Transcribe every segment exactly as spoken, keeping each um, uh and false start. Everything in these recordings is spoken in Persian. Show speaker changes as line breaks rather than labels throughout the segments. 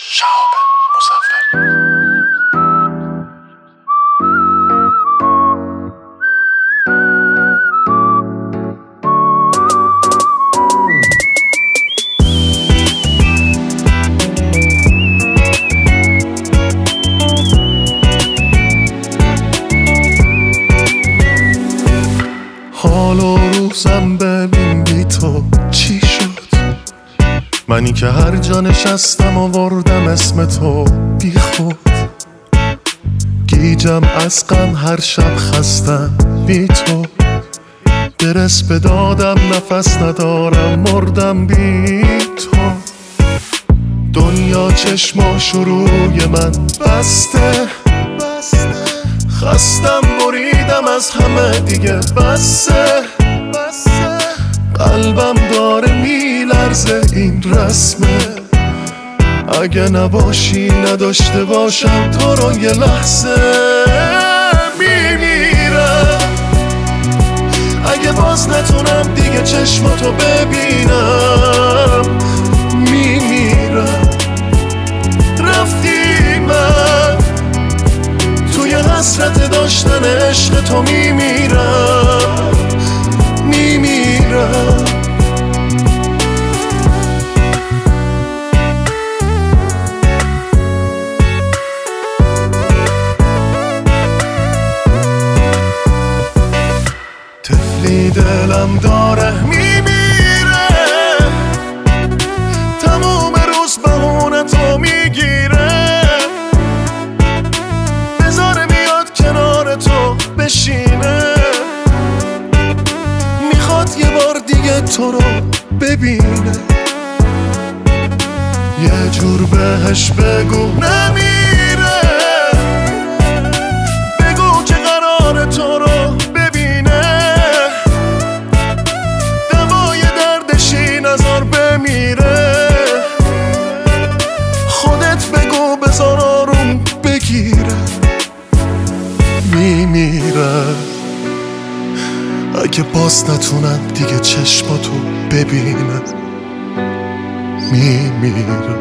شهاب مظفری.
حال و روزم ببین بی تو چی شد؟ منی که هر جا نشستم آوردم اسم تو بی خود. گیجم از غم هر شب خستم بی تو. برس به دادم نفس ندارم مردم بی تو. دنیا چشماش روی من بسته، خستم بریدم از همه دیگه بسه. قلبم داره میلرزه این رسمه. اگه نباشی نداشته باشم تو رو یه لحظه میمیرم. اگه باز نتونم دیگه چشماتو ببینم میمیرم. رفتی من توی حسرت داشتن عشق تو میمیرم میمیرم. طفلی دلم داره میمیره، تموم روز بهونه تو میگیره. بذاره میاد کنار تو بشینه، میخواد یه بار دیگه تو رو ببینه. یه جور بهش بگو نمیره، بگو که قرار تو رو ببینه. دوای دردشی نظر بمیره. خودت بگو بذار آروم بگیره میمیره. اگه باز نتونم دیگه چشماتو ببینم میمیرم.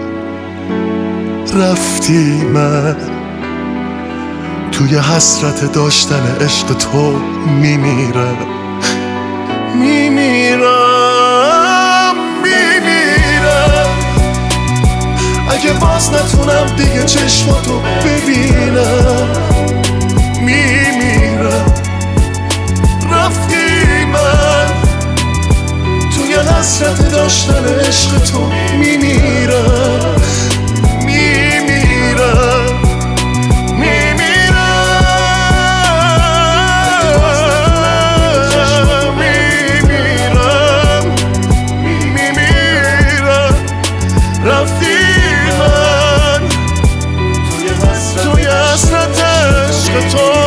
رفتی من توی حسرت داشتن عشق تو میمیرم میمیرم میمیرم. اگه باز نتونم دیگه چشماتو ببینم میمیرم. رفتی من توی حسرت داشتن عشق تو میمیرم میمیرم میمیرم میمیرم میمیرم. رفتی من توی حسرت عشق تو